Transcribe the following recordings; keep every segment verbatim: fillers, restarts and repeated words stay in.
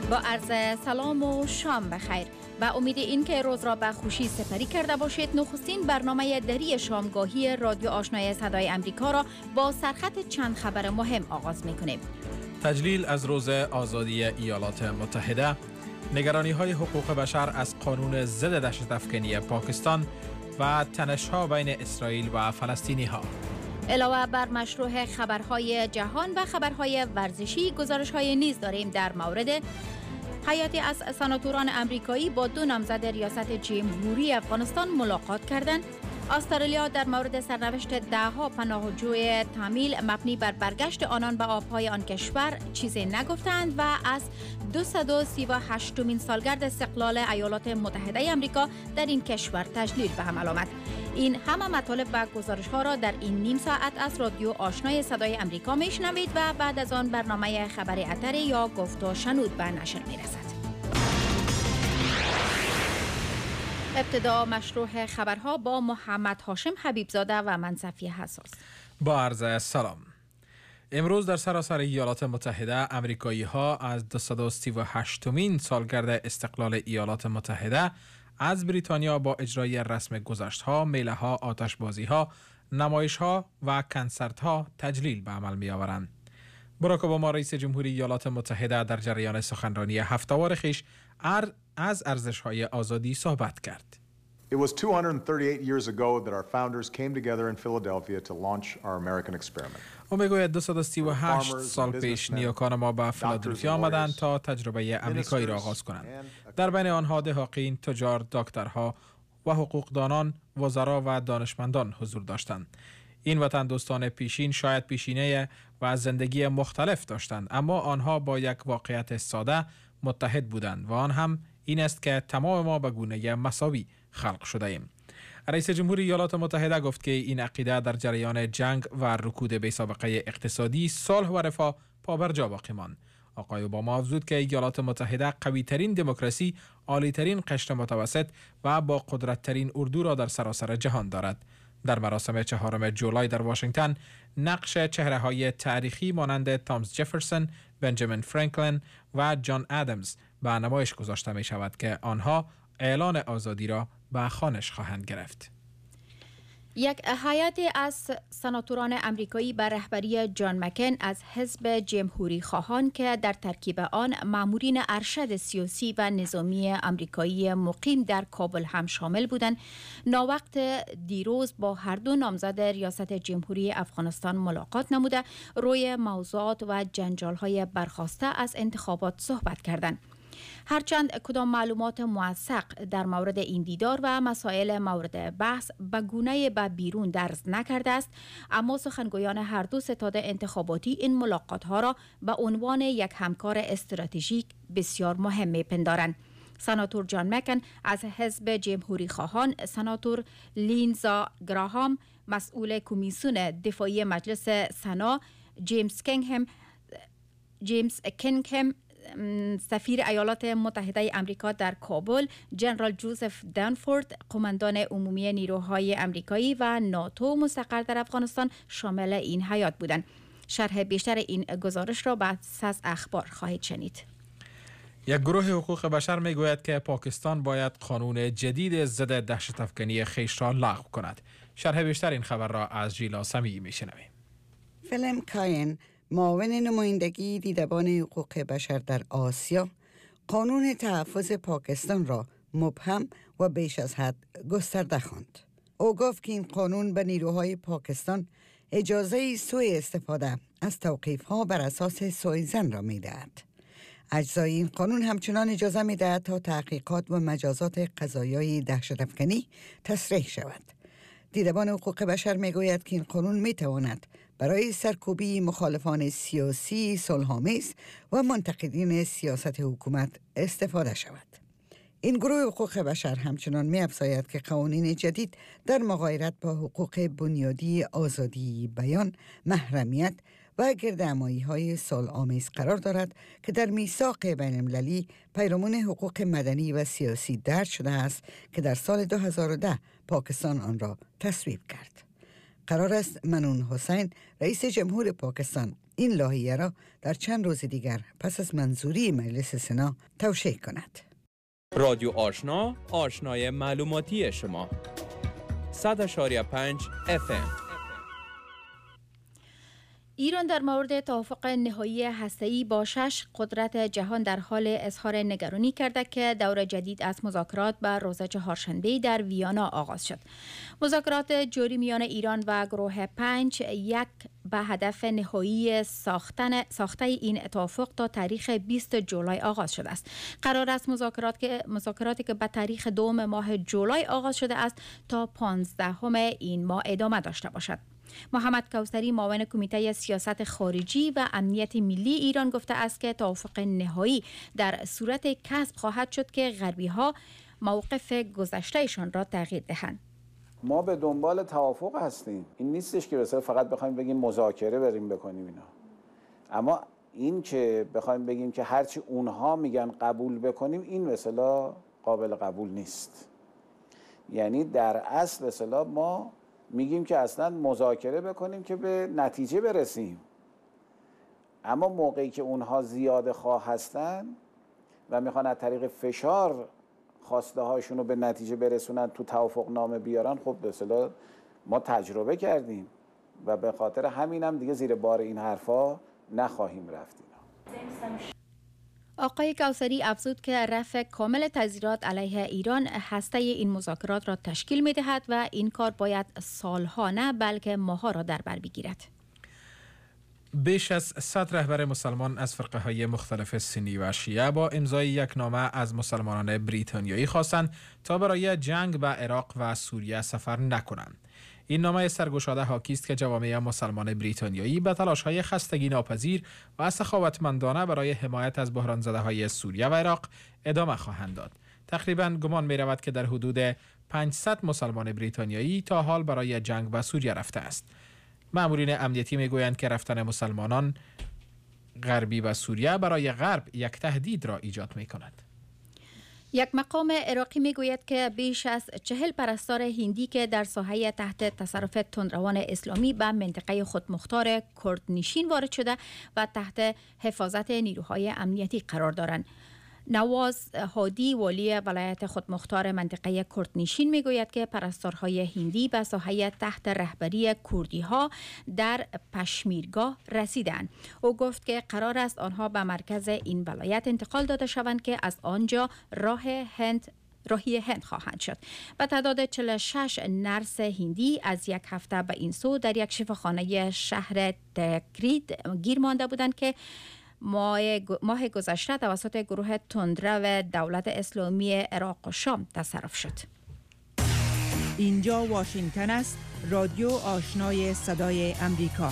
با عرض سلام و شام بخیر. با امید اینکه روز را به خوشی سپری کرده باشید، نخستین برنامه دری شامگاهی رادیو آشنای صدای امریکا را با سرخط چند خبر مهم آغاز می‌کنیم. تجلیل از روز آزادی ایالات متحده، نگرانی‌های حقوق بشر از قانون ضد دهشت‌افکنی پاکستان و تنش‌ها بین اسرائیل و فلسطینی‌ها. علاوه بر مشروع خبرهای جهان و خبرهای ورزشی، گزارش‌های نیز داریم در مورد هیئتی از سناتوران امریکایی با دو نامزد ریاست جمهوری افغانستان ملاقات کردند. استرالیا در مورد سرنوشت ده‌ها پناهجوی تامیل مبنی بر برگشت آنان به آبهای آن کشور چیزی نگفتند و از دویست و سی و هشتمین سالگرد استقلال ایالات متحده آمریکا در این کشور تجلیل به عمل آمد. این همه مطالب و گزارش‌ها را در این نیم ساعت از رادیو آشنای صدای امریکا میشنوید و بعد از آن برنامه خبر اتری یا گفت و شنود به نشر میرسد. ابتدا مشروع خبرها با محمد هاشم حبیبزاده و من صفیه حساس. با عرض سلام. امروز در سراسر ایالات متحده امریکایی ها از دویست و سی و هشتمین سالگرد استقلال ایالات متحده از بریتانیا با اجرای رسم گذشت ها، میله ها، آتش بازی ها، نمایش ها و کنسرت ها تجلیل به عمل می آورند. باراک اوباما رئیس جمهوری ایالات متحده در جریان سخنرانی هفته‌وار خویش از ارزش‌های آزادی صحبت کرد. It was two hundred thirty-eight years ago that our founders came together in Philadelphia to launch our American experiment. او میگوید دویست و سی و هشت سال پیش نیاکان ما به فیلادلفیا آمدند تا تجربه امریکایی را آغاز کنند. در بین آنها دهاقین، تجار، دکترها و حقوقدانان، وزرا و دانشمندان حضور داشتند. این وطن دوستان پیشین شاید پیشینه و زندگی مختلف داشتند، اما آنها با یک واقعیت ساده متحد بودند و آن هم این است که تمام ما به گونه مساوی خلق شده ایم. رئیس جمهوری ایالات متحده گفت که این عقیده در جریان جنگ و رکود بی سابقه اقتصادی، صلح و رفاه پابرجا باقی ماند. آقای اوباما افزود که ایالات متحده قوی ترین دموکراسی، عالی ترین قشر متوسط و با قدرت ترین اردو را در سراسر جهان دارد. در مراسم چهارم جولای در واشنگتن، نقش چهره‌های تاریخی مانند تامس جفرسون، بنجامین فرانکلین و جان ادمز به نمایش گذاشته می شود که آنها اعلان آزادی را به خوانش خواهند گرفت. یک هیئتی از سناتوران امریکایی به رهبری جان مکین از حزب جمهوری خواهان که در ترکیب آن مامورین ارشد سیاسی و نظامی امریکایی مقیم در کابل هم شامل بودند، ناوقت دیروز با هر دو نامزد ریاست جمهوری افغانستان ملاقات نموده روی موضوعات و جنجال‌های برخاسته از انتخابات صحبت کردند. هرچند کدام معلومات موثق در مورد این دیدار و مسائل مورد بحث به گونه به بیرون درز نکرده است، اما سخنگویان هر دو ستاد انتخاباتی این ملاقات ها را به عنوان یک همکار استراتژیک بسیار مهم می‌پندارند. سناتور جان مکن از حزب جمهوری خواهان، سناتور لینزا گراهام مسئول کمیسیون دفاعی مجلس سنا، جیمز کینگهم جیمز کینگهم سفیر ایالات متحده آمریکا در کابل، جنرال جوزف دنفورد قماندان عمومی نیروهای آمریکایی و ناتو مستقر در افغانستان شامل این هیئت بودند. شرح بیشتر این گزارش را بعد از اخبار خواهید شنید. یک گروه حقوق بشر میگوید که پاکستان باید قانون جدید ضد دهشت‌افکنی خویش را لغو کند. شرح بیشتر این خبر را از ژیلا سمیعی میشنویم. فیلم کاین، معاون نمایندگی دیدبان حقوق بشر در آسیا، قانون تحفظ پاکستان را مبهم و بیش از حد گسترده خواند. او گفت که این قانون به نیروهای پاکستان اجازه سوء استفاده از توقیف‌ها بر اساس سوءظن را می‌دهد. اجزای این قانون همچنان اجازه می‌دهد تا تحقیقات و مجازات قضایای دهشت‌افکنی تصریح شود. دیدبان حقوق بشر میگوید که این قانون میتواند برای سرکوبی مخالفان سیاسی، صلح‌آمیز و منتقدین سیاست حکومت استفاده شود. این گروه حقوق بشر همچنان می‌افزاید که قوانین جدید در مغایرت با حقوق بنیادی آزادی بیان، محرمیت و گردهمایی‌های صلح‌آمیز قرار دارد که در میثاق بین‌المللی پیرامون حقوق مدنی و سیاسی درج شده است که در سال دو هزار و ده پاکستان آن را تصویب کرد. قرار است منون حسین رئیس جمهور پاکستان این لایحه را در چند روز دیگر پس از منظوری مجلس سنا توشیح کند. رادیو آشنا، آشنای معلوماتی شما. صد و پنج اف ام. ایران در مورد توافق نهایی هسته‌ای با شش قدرت جهان در حال اظهار نگرانی کرده که دور جدید از مذاکرات بر روز چهارشنبه در ویانا آغاز شد. مذاکرات جاری میان ایران و گروه پنج یک به هدف نهایی ساختن ساخته این توافق تا تاریخ بیست جولای آغاز شده است. قرار است مذاکرات که مذاکراتی که به تاریخ دوم ماه جولای آغاز شده است تا پانزدهم این ماه ادامه داشته باشد. محمد کوثری معاون کمیته سیاست خارجی و امنیت ملی ایران گفته است که توافق نهایی در صورت کسب خواهد شد که غربی‌ها موقف گذشتهشان را تغییر دهند. ما به دنبال توافق هستیم. این نیستش که مثلا فقط بخوایم بگیم مذاکره بریم بکنیم اینا. اما این که بخوایم بگیم که هرچی اونها میگن قبول بکنیم، این مثلا قابل قبول نیست. یعنی در اصل مثلا ما میگیم که اصلا مذاکره بکنیم که به نتیجه برسیم، اما موقعی که اونها زیاده خواه هستن و میخوان از طریق فشار خواسته هاشون رو به نتیجه برسونن تو توافق نامه بیارن، خب به اصطلاح ما تجربه کردیم و به خاطر همینم دیگه زیر بار این حرفا نخواهیم رفت. آقای کوثری افزود که رفع کامل تضییعات علیه ایران هسته این مذاکرات را تشکیل می دهد و این کار باید سالها نه بلکه ماها را در بر بگیرد. بیش از صد رهبر مسلمان از فرقه های مختلف سنی و شیعه با امضای یک نامه از مسلمانان بریتانیایی خواستند تا برای جنگ به عراق و سوریه سفر نکنند. این نامه سرگشاده حاکی است که جوامع مسلمان بریتانیایی به تلاش‌های خستگی ناپذیر و سخاوتمندانه برای حمایت از بحران زده‌های سوریه و عراق ادامه خواهند داد. تقریباً گمان می‌رود که در حدود پانصد مسلمان بریتانیایی تا حال برای جنگ به سوریه رفته است. مامورین امنیتی میگویند که رفتن مسلمانان غربی به سوریه برای غرب یک تهدید را ایجاد می‌کند. یک مقام عراقی میگوید که بیش از چهل پرستار هندی که در ساحه تحت تصرف تندروان اسلامی به منطقه خودمختار کردنشین وارد شده و تحت حفاظت نیروهای امنیتی قرار دارند. نواز هادی والی ولایت خودمختار منطقه کردنشین میگوید که پرستارهای هندی به ساحه تحت رهبری کردی ها در پشمیرگاه رسیدند. او گفت که قرار است آنها به مرکز این ولایت انتقال داده شوند که از آنجا راه هند راهی هند خواهند شد. به تعداد چهل و شش نرس هندی از یک هفته به این سو در یک شفاخانه شهر تکرید گیر مانده بودند که ماه گذشته توسط گروه تندرو دولت اسلامی عراق و شام تصرف شد. اینجا واشنگتن است، رادیو آشنای صدای امریکا.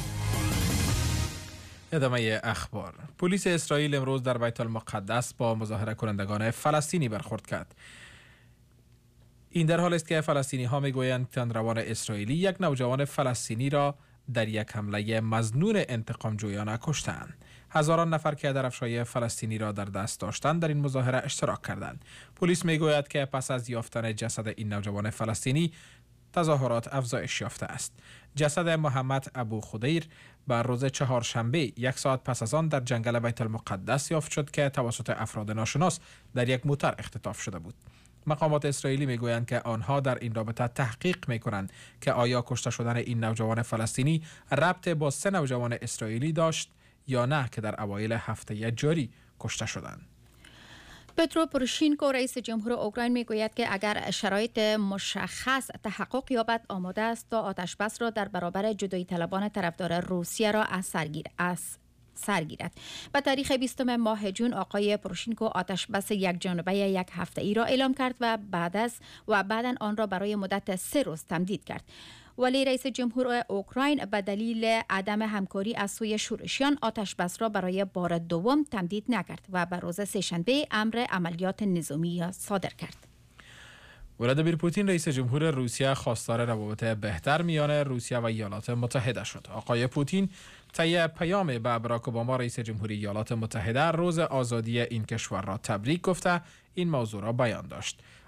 ادامه اخبار. پلیس اسرائیل امروز در بیت المقدس با مظاهره کنندگان فلسطینی برخورد کرد. این در حالی است که فلسطینی ها میگویند تندروان اسرائیلی یک نوجوان فلسطینی را در یک حمله مظنون انتقام جویانه کشتند. هزاران نفر که درفشای فلسطینی را در دست داشتند در این مظاهره اشتراک کردند. پلیس میگوید که پس از یافتن جسد این نوجوان فلسطینی تظاهرات افزایش یافته است. جسد محمد ابو خدیر بر روز چهارشنبه یک ساعت پس از آن در جنگل بیت المقدس یافت شد که توسط افراد ناشناس در یک موتر اختطاف شده بود. مقامات اسرائیلی میگویند که آنها در این رابطه تحقیق میکنند که آیا کشته شدن این نوجوان فلسطینی ربط با سه نوجوان اسرائیلی داشت یا نه که در اوایل هفته جاری کشته شدند. پترو پوروشینکو رئیس جمهور اوکراین میگوید که اگر شرایط مشخص تحقق یابد آماده است تا آتش بس را در برابر جدایی طلبان طرفدار روسیه را از سرگیر است. سرگیرد. به تاریخ بیستم ماه جون آقای پوروشینکو آتش بس یک جانبه یک هفته ای را اعلام کرد و بعد از و بعداً آن را برای مدت سه روز تمدید کرد. ولی رئیس جمهور اوکراین به دلیل عدم همکاری از سوی شورشیان آتش بس را برای بار دوم تمدید نکرد و بر روز سه‌شنبه امر عملیات نظامی صادر کرد. ولادیمیر پوتین رئیس جمهور روسیه خواستار روابط بهتر میان روسیه و ایالات متحده شد. آقای پوتین طی پیام به باراک اوباما رئیس جمهوری ایالات متحده روز آزادی این کشور را تبریک گفته این موضوع را بیان داشت.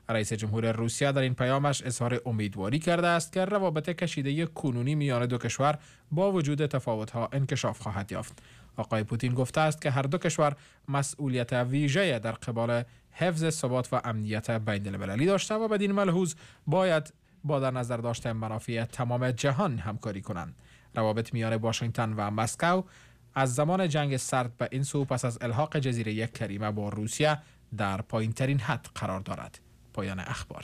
رئیس جمهور روسیه در این پیامش اظهار امیدواری کرده است که روابط کشیده کنونی میان دو کشور با وجود تفاوت‌ها انکشاف خواهد یافت. آقای پوتین گفته است که هر دو کشور مسئولیت ویژه در قبال حفظ ثبات و امنیت بین المللی داشته و بدین ملحوظ باید با در نظر داشتن منافع تمام جهان همکاری کنند. روابط میان واشنگتن و مسکو از زمان جنگ سرد به این سو پس از الحاق جزیره کریمه با روسیه در پایین ترین حد قرار دارد. پایان اخبار.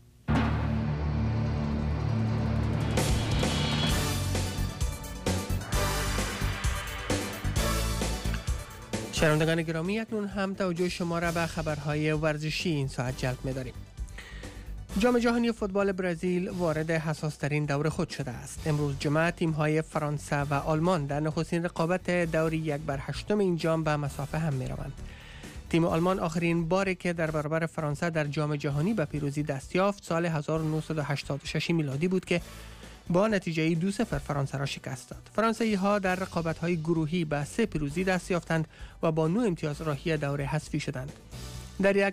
شنوندگان گرامی، اکنون هم توجه شما را به خبرهای ورزشی این ساعت جلب می‌داریم. جام جهانی فوتبال برزیل وارد حساس‌ترین دور خود شده است. امروز جمعه تیم‌های فرانسه و آلمان در نخستین رقابت دور یک بر هشتم این جام به مسافه هم می‌روند. تیم آلمان آخرین باری که در برابر فرانسه در جام جهانی به پیروزی دست یافت سال هزار و نهصد و هشتاد و شش میلادی بود که با نتیجه دو صفر فرانسه را شکست داد. فرانسوی‌ها در رقابت‌های گروهی به سه پیروزی دست یافتند و با نه امتیاز راهی دور حذفی شدند. در یک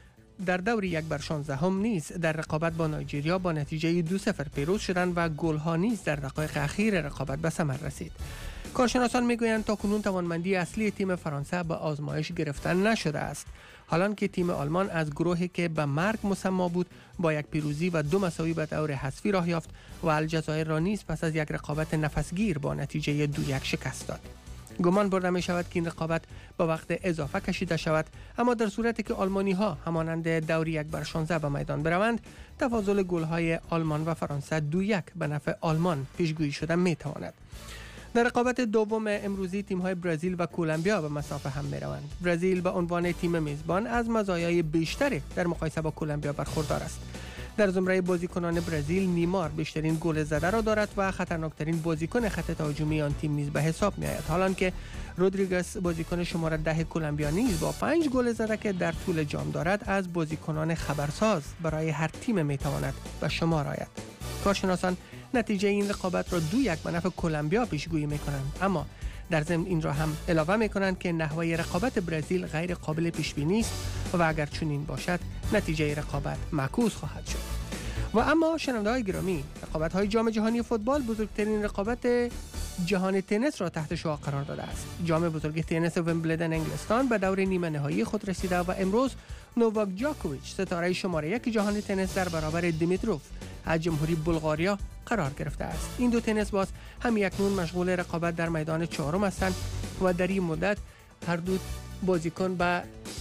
در دور یک بر شانزده هم نیز در رقابت با نایجریا با نتیجه دو صفر پیروز شدند و گل‌ها نیز در دقایق اخیر رقابت به ثمر رسید. کارشناسان میگویند تاکنون توانمندی اصلی تیم فرانسه به آزمایش گرفتن نشده است، حالان که تیم آلمان از گروهی که به مرگ مسما بود با یک پیروزی و دو مساوی به دور حذفی راه یافت و الجزایر را نیز پس از یک رقابت نفسگیر با نتیجه دو یک شکست داد. گمان برده می شود که این رقابت با وقت اضافه کشیده شود، اما در صورتی که آلمانی ها همانند دور یک بر شانزده به میدان بروند، تفاضل گل های آلمان و فرانسه دو یک به نفع آلمان پیشگویی شده می تواند. در رقابت دوم امروزی تیم‌های برزیل و کولومبیا به مسافه هم می‌روند. برزیل به عنوان تیم میزبان از مزایای بیشتری در مقایسه با کولومبیا برخوردار است. در زمره بازیکنان برزیل نیمار بیشترین گل زده را دارد و خطرناکترین بازیکن خط هجومی آن تیم نیز به حساب می‌آید، حالان که رودریگز بازیکن شماره ده کولومبیا نیز با پنج گل زده که در طول جام دارد از بازیکنان خبرساز برای هر تیم می‌تواند به شمار آید. کارشناسان نتیجه این رقابت را دو یک به نفع کولومبیا پیشگویی می‌کنند، اما در ضمن این را هم اضافه می‌کنند که نحوه رقابت برزیل غیر قابل پیش‌بینی است و اگر چنین باشد نتیجه رقابت معکوس خواهد شد. و اما شنونده‌های گرامی، رقابت‌های جام جهانی فوتبال بزرگترین رقابت جهان تنیس را تحت شعاع قرار داده است. جام بزرگ تنیس ویمبلدن انگلستان به دور نیمه نهایی خود رسیده و امروز نوواک جاکوویچ ستاره شماره یک جهان تنیس در برابر دیمیتروف از جمهوری بلغاریا قرار گرفته است. این دو تنیس باز هم اکنون مشغول رقابت در میدان چهارم هستند و در این مدت هر دو بازیکن به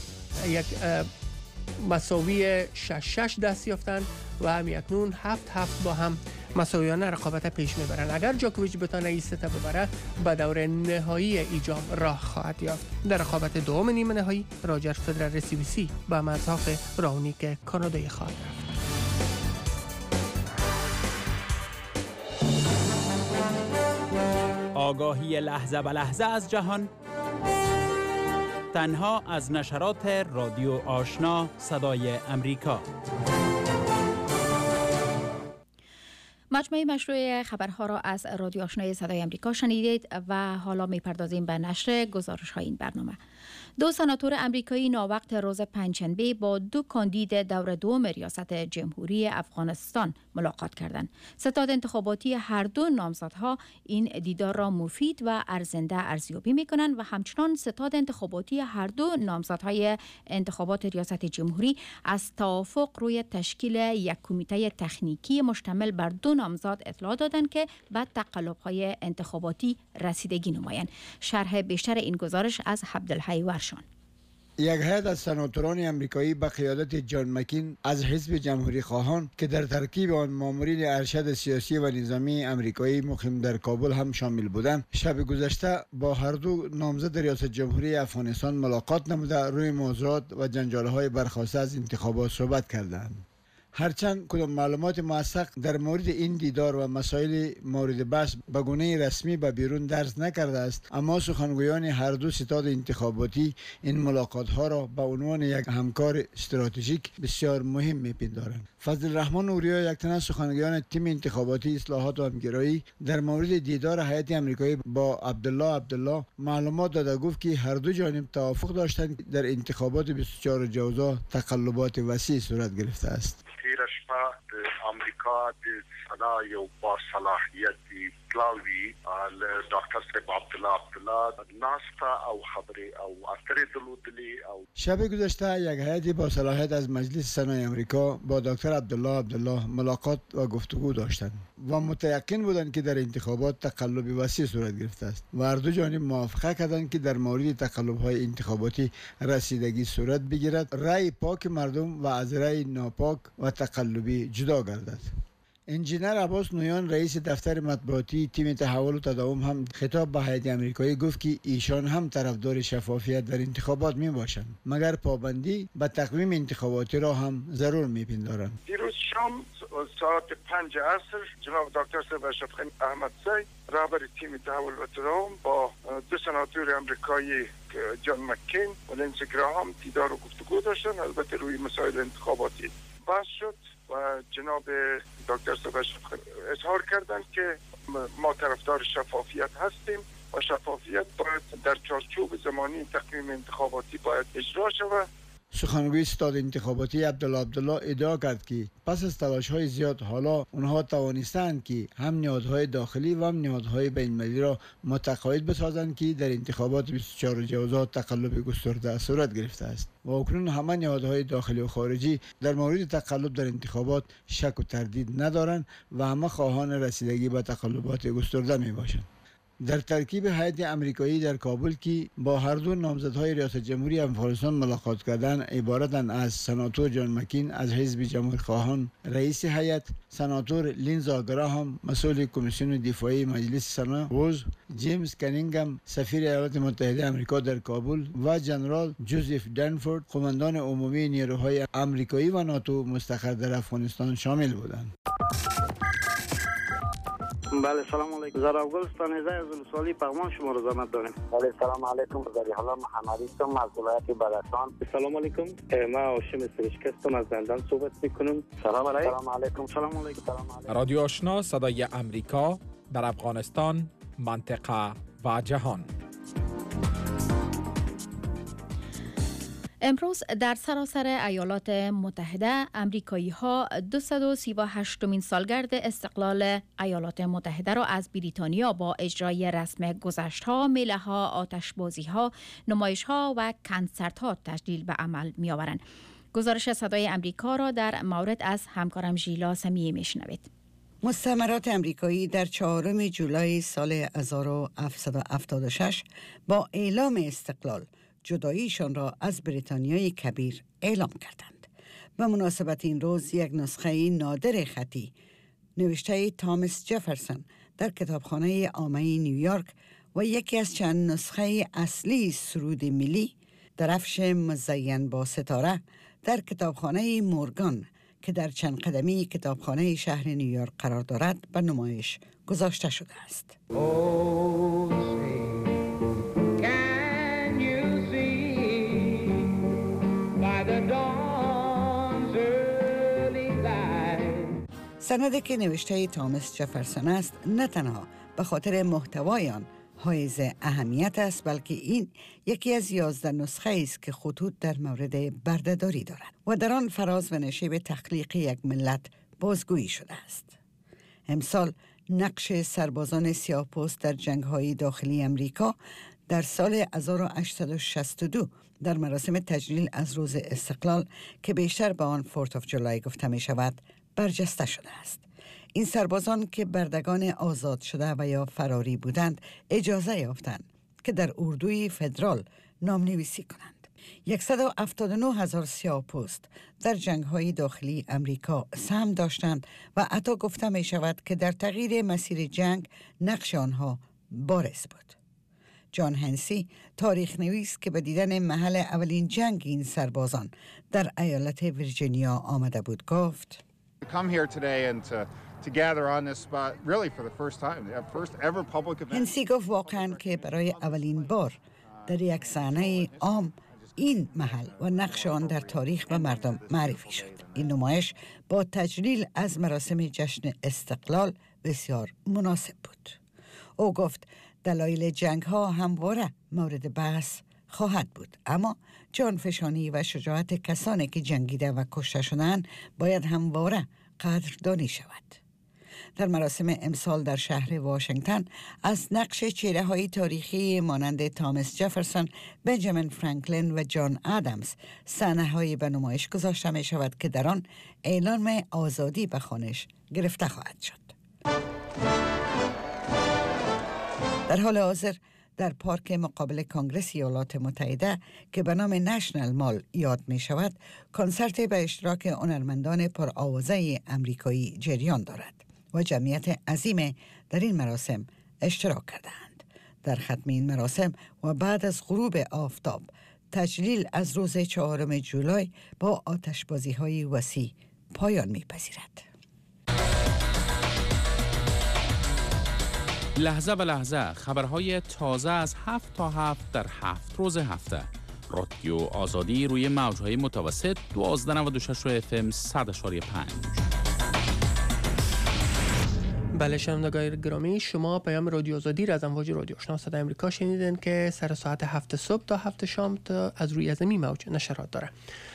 یک مساوی شش شش دست یافتند و هم اکنون هفت هفت با هم مساویانه رقابت پیش میبرند. اگر جاکوویچ بتانه این سته ببره به دور نهایی ای جام راه خواهد یافت. در رقابت دوم نیمه نهایی راجر فدرر سوئیسی به مضاف راونیک کانادایی خواهد رفت. آگاهی لحظه به لحظه از جهان تنها از نشرات رادیو آشنا صدای امریکا. مجموعه مشروع خبرها را از رادیو آشنای صدای امریکا شنیدید و حالا میپردازیم به نشر گزارش های این برنامه. دو سناتور امریکایی ناوقت روز پنجشنبه با دو کاندید دور دوم ریاست جمهوری افغانستان ملاقات کردند. ستاد انتخاباتی هر دو نامزدها این دیدار را مفید و ارزنده ارزیابی می‌کنند و همچنان ستاد انتخاباتی هر دو نامزدهای انتخابات ریاست جمهوری از توافق روی تشکیل یک کمیته تکنیکی مشتمل بر دو نامزد اطلاع دادند که به تقلب‌های انتخاباتی رسیدگی نمایند. شرح بیشتر این گزارش از عبدالحی ورشان. یک هیئت از سناتوران امریکایی به قیادت جان مکین از حزب جمهوری خواهان که در ترکیب آن مامورین ارشد سیاسی و نظامی امریکایی مقیم در کابل هم شامل بودند، شب گذشته با هر دو نامزد ریاست جمهوری افغانستان ملاقات نموده روی موضوعات و جنجال‌های برخاسته از انتخابات صحبت کردند. هرچند کدام معلومات موثق در مورد این دیدار و مسائل مورد بحث به گونه رسمی به بیرون درز نکرده است، اما سخنگویان هر دو ستاد انتخاباتی این ملاقات ها را به عنوان یک همکار استراتژیک بسیار مهم می‌پندارند. فضل الرحمن اوریا، یک تن از سخنگویان تیم انتخاباتی اصلاحات و همگرایی، در مورد دیدار هیئت آمریکایی با عبدالله عبدالله معلومات داده، گفت که هر دو جانب توافق داشتند در انتخابات بیست و چهار جوزا تقلبات وسیع صورت گرفته است. تیر شپه د امریکا د صنایع او با صلاحیت پلاوی له ډاکټر صاحب عبدالله عبدالله ناستا او خبرې او اترې دلودلی او شب گذشته یک هیئت با صلاحیت از مجلس صنایع آمریکا با دکتر عبدالله عبدالله ملاقات و گفتگو داشتند و متیقن بودند که در انتخابات تقلب وسیع صورت گرفته است و هر دو جانب موافقه کردند که در مورد تقلب‌های انتخاباتی رسیدگی صورت بگیرد، رأی پاک مردم و از رأی ناپاک و تقلبی جدا گردد. انجینر عباس نویان، رئیس دفتر مطبوعاتی تیم تحول و تداوم، هم خطاب به هیئت آمریکایی گفت که ایشان هم طرفدار شفافیت در انتخابات می باشند، مگر پابندی به تقویم انتخاباتی را هم ضرور می پندارند. دیروز شام ساعت پنج عصر جناب دکتر صاحب اشرف غنی احمدزی رهبر تیم تحول و تداوم با دو سناتور آمریکایی جان مکین و لینزی گراهام دیدار و گفتگو داشتند. البته روی مسائل انتخاباتی بحث شد و جناب دکتر صاحب اظهار کردند که ما طرفدار شفافیت هستیم و شفافیت باید در چارچوب زمانی تقویم انتخاباتی باید اجرا شود. سخنگوی استاد انتخاباتی عبدالله عبدالله ادعا کرد که پس از تلاش‌های زیاد حالا اونها توانستند که هم نهادهای داخلی و هم نهادهای بین‌المللی را متقاعد بسازند که در انتخابات بیست و چهار جوزا تقلب گسترده صورت گرفته است و اکنون همه نهادهای داخلی و خارجی در مورد تقلب در انتخابات شک و تردید ندارند و همه خواهان رسیدگی به تقلبات گسترده میباشند. در ترکیب هیئت آمریکایی در کابل که با هر دو نامزدهای ریاست جمهوری افغانستان ملاقات کردن عبارتند از سناتور جان مکین از حزب جمهوری خواهان رئیس هیئت، سناتور لینزا گراهام مسئول کمیسیون دفاعی مجلس سنا، عضو جیمز کنینگهم سفیر ایالات متحده آمریکا در کابل و جنرال جوزف دنفورد قماندان عمومی نیروهای آمریکایی و ناتو مستقر در افغانستان شامل بودند. بله سلام علیکم. زرافگل ستانیزه از ولسوالی پغمان شما رو زحمت داریم. بله سلام علیکم. ذریحالله محمدی هستم از ولایت بدخشان. سلام علیکم. ما هاشم سرشکستم از زندان صحبت میکنم. سلام علیکم. سلام علیکم. سلام علیکم. سلام علیکم. رادیو آشنا صدای امریکا در افغانستان، منطقه و جهان. امروز در سراسر ایالات متحده امریکایی ها دویست و سی و هشتمین سالگرد استقلال ایالات متحده را از بریتانیا با اجرای رسم گذشت ها، میله ها، آتش بازی ها، نمایش ها و کنسرت ها تجلیل به عمل می آورند. گزارش صدای امریکا را در مورد از همکارم ژیلا سمیه می شنوید. مستعمرات امریکایی در چهارم جولای سال هزار و هفتصد و هفتاد و شش با اعلام استقلال جداییشان را از بریتانیای کبیر اعلام کردند. به مناسبت این روز یک نسخه نادر خطی نوشته تامس جفرسون در کتابخانه عامه نیویورک و یکی از چند نسخه اصلی سرود ملی درفش مزین با ستاره در کتابخانه مورگان که در چند قدمی کتابخانه شهر نیویورک قرار دارد به نمایش گذاشته شده است. سندی که نوشته تامس جفرسون است نه تنها به خاطر محتوای آن حائز اهمیت است، بلکه این یکی از یازده نسخه است که خطوط در مورد بردهداری دارد و در آن فراز و نشیب تخلیق یک ملت بازگویی شده است. امسال نقش سربازان سیاه‌پوست در جنگ‌های داخلی امریکا در سال هزار و هشتصد و شصت و دو در مراسم تجلیل از روز استقلال که بیشتر به آن فورت آف جولای گفته می شود برجسته شده است. این سربازان که بردگان آزاد شده و یا فراری بودند اجازه یافتند که در اردوی فدرال نام‌نویسی کنند. صد و هفتاد و نه هزار سیاه‌پوست در جنگ‌های داخلی امریکا سهم داشتند و حتی گفته می شود که در تغییر مسیر جنگ نقش آنها بارز بود. جان هنسی تاریخ نویس که به دیدن محل اولین جنگ این سربازان در ایالت ویرجینیا آمده بود گفت هنسی گفت واقعا که برای اولین بار در یک صحنه عام این محل و نقش آن در تاریخ به مردم معرفی شد. این نمایش با تجلیل از مراسم جشن استقلال بسیار مناسب بود. او گفت دلایل جنگ ها همواره مورد بحث خواهد بود، اما جانفشانی و شجاعت کسانی که جنگیده و کشته شدند باید همواره قدردانی شود. در مراسم امسال در شهر واشنگتن از نقش چهره‌های تاریخی مانند تامس جفرسون، بنجامین فرانکلین و جان آدمز صحنه‌هایی به نمایش گذاشته می شود که در آن اعلان آزادی به خوانش گرفته خواهد شد. در حال حاضر در پارک مقابل کنگره ایالات متحده که به نام نشنل مال یاد می شود، کنسرت به اشتراک هنرمندان پرآوازه امریکایی جریان دارد و جمعیت عظیم در این مراسم اشتراک کردند. در ختم این مراسم و بعد از غروب آفتاب تجلیل از روز چهارم جولای با آتشبازی‌های وسیع پایان می‌پذیرد. لحظه به لحظه خبرهای تازه از هفت تا هفت در هفت روز هفته. رادیو آزادی روی موج‌های متوسط دوازده نود و شش اف ام صد و پنج. بله شنوندگان گرامی، شما پیام رادیو آزادی را از امواج رادیو آشنا صدای امریکا شنیدین که سر ساعت هفت صبح تا هفت شام تا از روی زمین موج نشرات داره.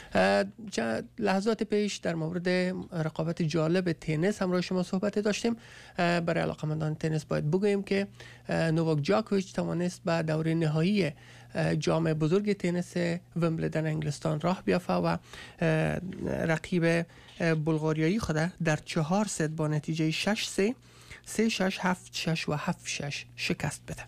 لحظات پیش در مورد رقابت جالب تنیس همراه شما صحبت داشتیم. برای علاقه‌مندان تنیس باید بگوییم که نوواک جاکوویچ توانست به دور نهایی جام بزرگ تنیس ویمبلدن انگلستان راه بیافته و رقیب بلغاریایی خود در چهار ست با نتیجه شش سه، سه شش، هفت شش و هفت شش شکست بده.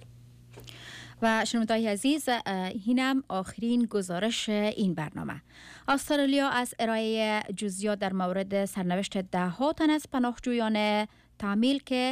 و شنوندگان عزیز، اینم آخرین گزارش این برنامه. استرالیا از ارائه جزئیات در مورد سرنوشت ده ها تن از پناهجویان تامیل که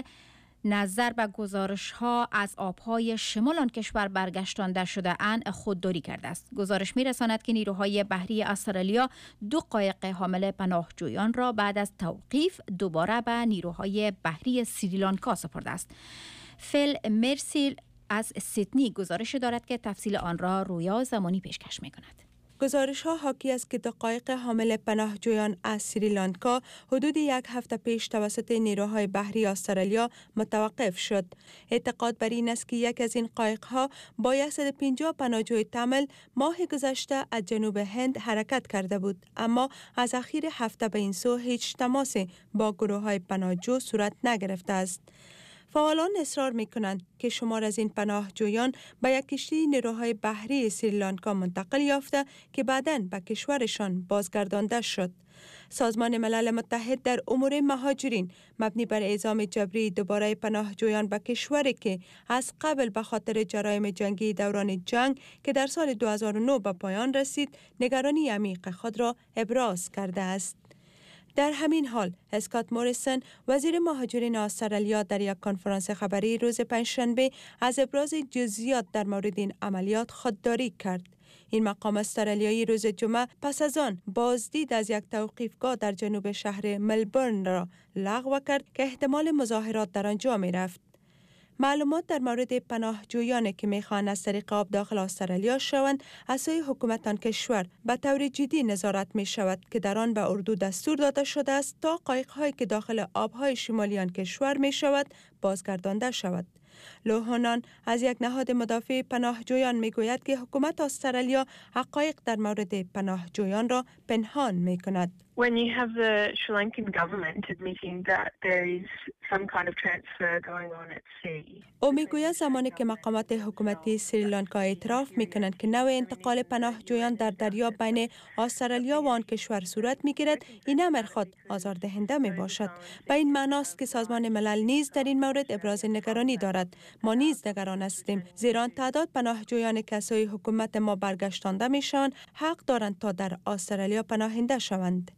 نظر به گزارش ها از آبهای شمال آن کشور برگشتانده شده اند خودداری کرده است. گزارش می رساند که نیروهای بحری استرالیا دو قایق حامل پناهجویان را بعد از توقیف دوباره به نیروهای بحری سریلانکا سپرده است. فیل مرسیل از سیدنی گزارش دارد که تفصیل آن را رویا زمانی پیشکش می کند. گزارش ها حاکی است که دو قایق حامل پناهجویان از سریلانکا حدود یک هفته پیش توسط نیروهای بحری استرالیا متوقف شد. اعتقاد بر این است که یک از این قایق ها با صد و پنجاه پناهجوی تامل ماه گذشته از جنوب هند حرکت کرده بود، اما از اخیر هفته به این سو هیچ تماسی با گروه های پناهجو صورت نگرفته است. فعالان اصرار می کنند که شمار از این پناهجویان به یک کشتی نیروهای بحری سریلانکا منتقل یافته که بعداً به کشورشان بازگردانده شد. سازمان ملل متحد در امور مهاجرین مبنی بر اعزام جبری دوباره پناهجویان به کشوری که از قبل به خاطر جرایم جنگی دوران جنگ که در سال دو هزار و نه به پایان رسید نگرانی عمیق خود را ابراز کرده است. در همین حال اسکات موریسون وزیر مهاجرین استرالیا در یک کنفرانس خبری روز پنجشنبه از ابراز جزئیات در مورد این عملیات خودداری کرد. این مقام استرالیایی روز جمعه پس از آن بازدید از یک توقیفگاه در جنوب شهر ملبورن را لغو کرد که احتمال مظاهرات در آنجا می رفت. معلومات در مورد پناهجویانی که میخوان از طریق آب داخل استرالیا شوند از سوی حکومت آن کشور به طور جدی نظارت می شود که در آن به اردو دستور داده شده است تا قایق‌هایی که داخل آبهای شمالی آن کشور می شود بازگردانده شود. لوهانان از یک نهاد مدافع پناهجویان می گوید که حکومت استرالیا حقایق در مورد پناهجویان را پنهان می کند. When you have the Sri Lankan government admitting that there is some kind of transfer going on at sea. او میگوید زمانی که مقامات حکومتی سریلانکا اعتراف میکنند که نوع انتقال پناهجویان در دریا بین استرالیا و آن کشور صورت میگیرد، این امر خود آزاردهنده می باشد. به این معناست که سازمان ملل نیز در این مورد ابراز نگرانی دارد. ما نیز نگران هستیم، زیرا آن تعداد پناهجویان که از سوی حکومت ما برگشتانده میشوند حق دارند تا در استرالیا پناهنده شوند.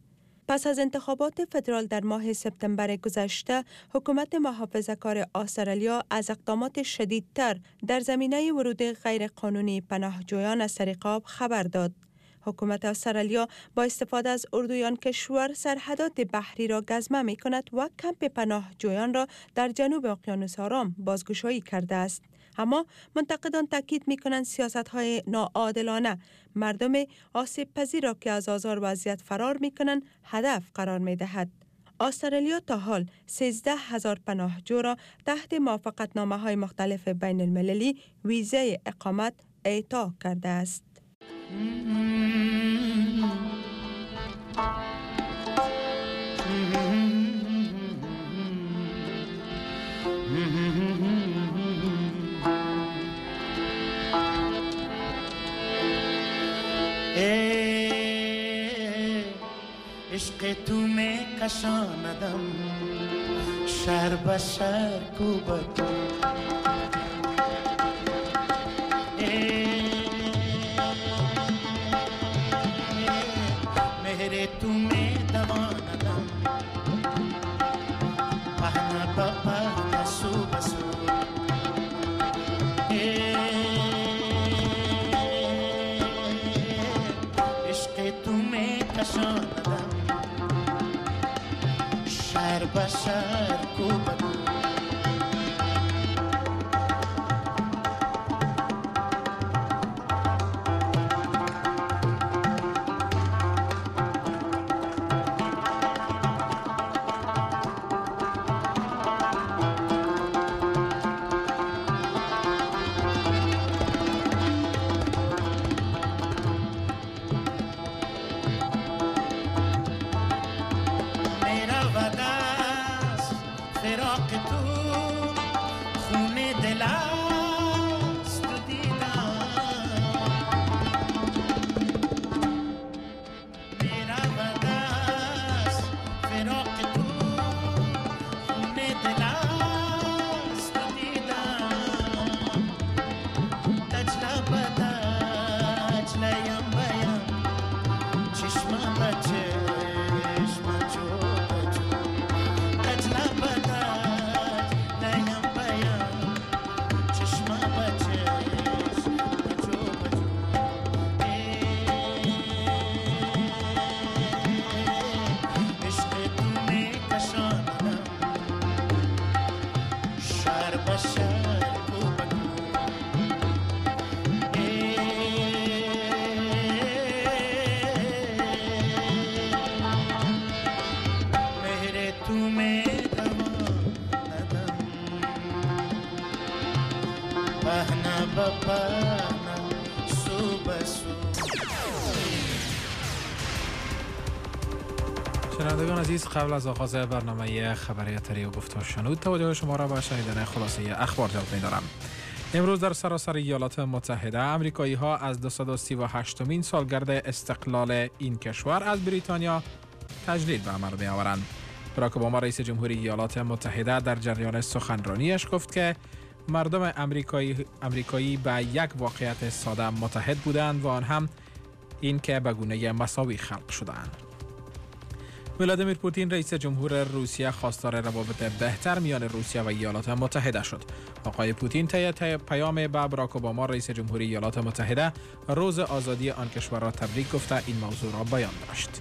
پس از انتخابات فدرال در ماه سپتامبر گذشته، حکومت محافظه‌کار استرالیا از اقدامات شدیدتر در زمینه ورود غیرقانونی پناهجویان از طریق آب خبر داد. حکومت استرالیا با استفاده از اردویان کشور سرحدات بحری را گزمه می کند و کمپ پناهجویان را در جنوب اقیانوس آرام بازگشایی کرده است. اما منتقدان تاکید می کنند سیاست های ناعادلانه مردم آسیب پذیر را که از آزار و اذیت فرار می کنند هدف قرار می دهد. استرالیا تا حال سیزده هزار پناهجو را تحت موافقتنامه های مختلف بین المللی ویزه اقامت اعطا کرده است. عشق تو میں کشاندم شهر به شهر کوبت مهر تو میں دواندم پهنا پاپا سو بسو عشق تو میں کشاندم شهر به شهر کوبت شنوندگان عزیز، قبل از آغاز برنامه خبری اتری و گفتار شنود توجه شما را به شنیدن خلاصه اخبار جلب می‌دارم. امروز در سراسر ایالات متحده آمریکایی ها از دویست و سی و هشتمین سالگرد استقلال این کشور از بریتانیا تجلیل به عمل می‌آورند. باراک اوباما رئیس جمهوری ایالات متحده در جریان سخنرانیش گفت که مردم امریکایی امریکایی به یک واقعیت ساده متحد بودند و آن هم این که به گونه مساوی خلق شدند. ولادیمیر پوتین رئیس جمهور روسیه خواستار روابط بهتر میان روسیه و ایالات متحده شد. آقای پوتین طی پیام به باراک اوباما رئیس جمهوری ایالات متحده روز آزادی آن کشور را تبریک گفته این موضوع را بیان داشت.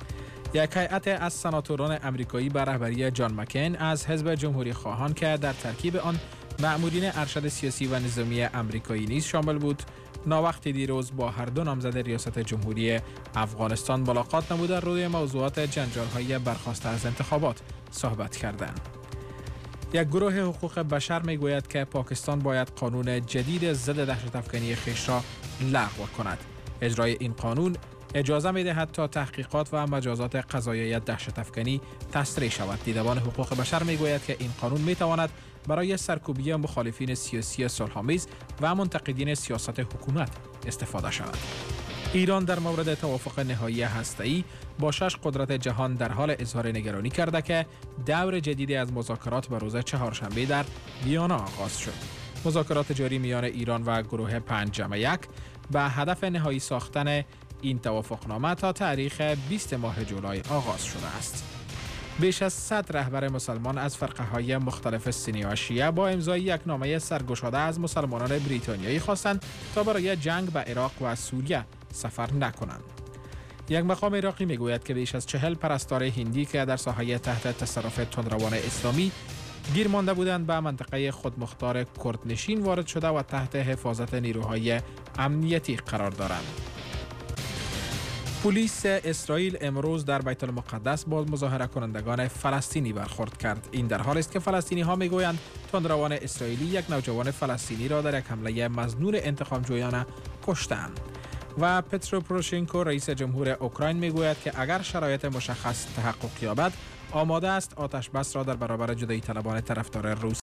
یک هیئت از سناتوران امریکایی به رهبری جان مکین از حزب جمهوری خواهان که در ترکیب آن مأمورین ارشد سیاسی و نظامی امریکایی نیز شامل بود، ناوقت دیروز با هر دو نامزد ریاست جمهوری افغانستان ملاقات نموده روی موضوعات جنجال‌های برخاسته از انتخابات صحبت کردند. یک گروه حقوق بشر میگوید که پاکستان باید قانون جدید ضد دهشت‌افکنی خویش را لغو کند. اجرای این قانون اجازه می‌دهد تا تحقیقات و مجازات قضایی دهشت‌افکنی تسریع شود. دیدبان حقوق بشر میگوید که این قانون میتواند برای سرکوبی مخالفین سیاسی صلح‌آمیز و منتقدین سیاست حکومت استفاده شود. ایران در مورد توافق نهایی هسته‌ای با شش قدرت جهان در حال اظهار نگرانی کرده که دور جدیدی از مذاکرات به روز چهارشنبه در ویانا آغاز شد. مذاکرات جاری میان ایران و گروه پنج جمع یک به هدف نهایی ساختن این توافقنامه تا تاریخ بیست ماه جولای آغاز شده است. بیش از صد رهبر مسلمان از فرقه های مختلف سنی و شیعه با امضای یک نامه سرگشاده از مسلمانان بریتانیایی خواستند تا برای جنگ به عراق و سوریه سفر نکنند. یک مقام عراقی میگوید که بیش از چهل پرستار هندی که در ساحه تحت تصرف تندروان اسلامی گیر مانده بودند به منطقه خودمختار کردنشین وارد شده و تحت حفاظت نیروهای امنیتی قرار دارند. پلیس اسرائیل امروز در بیت المقدس با مظاهره کنندگان فلسطینی برخورد کرد. این در حالی است که فلسطینی ها میگویند تندروان اسرائیلی یک نوجوان فلسطینی را در یک حمله مظنون انتقام جویانه کشتند. و پترو پروشنکو رئیس جمهور اوکراین میگوید که اگر شرایط مشخص تحقق یابد آماده است آتش بس را در برابر جدایی طلبان طرفدار روسیه